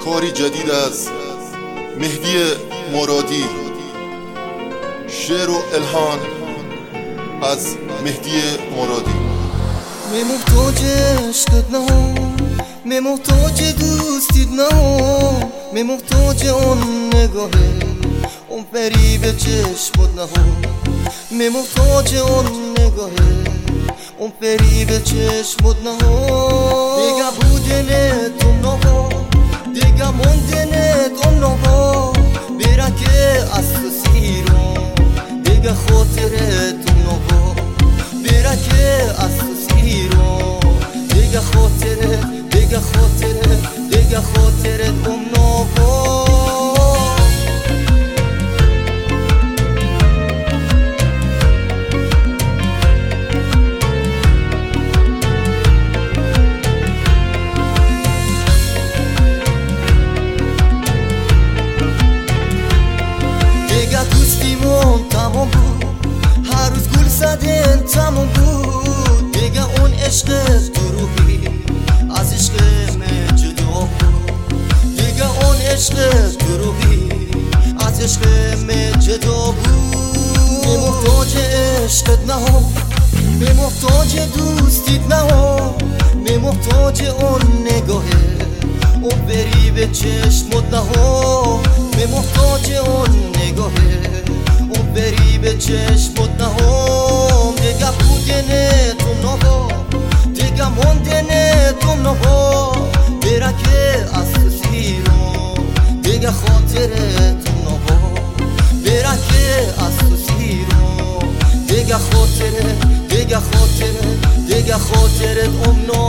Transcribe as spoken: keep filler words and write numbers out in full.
کاری جدید از مهدی مرادی. شعر و الحان از مهدی مرادی. می محتاج عشقت نه، می محتاج دوستیت نه، می محتاج اون نگاهه، اون فریب چشمت نه، می محتاج اون نگاهه، اون فریب چشمت نه. دیگه بودن تو نه، دیگه موندن تو نه، بیره که از تو سیرم، دیگه خاطر تو نه، بیره که از تو سیرم، دیگه خاطر، دیگه خاطر، دیگه خاطر تو نه. دوستیمون تمام بود، هر روز گل زدن تمام بود. دیگه اون عشق دروغی از عشق من جدا بود، دیگه اون عشق دروغی از عشق من جدا بود. می محتاج عشقت نه، می محتاج دوستیت نه، می محتاج اون نگاهه، اون بری به چشمت نه، می محتاج اون نگاهه، اون بری به چشمت نه. دیگه بودن تو نه، دیگه موندن تو نه، بیره که از تو سیرم، دیگه خاطر تو نه، بیره که از تو سیرم، دیگه خاطر، دیگه خاطر، دیگه خاطر اون نه.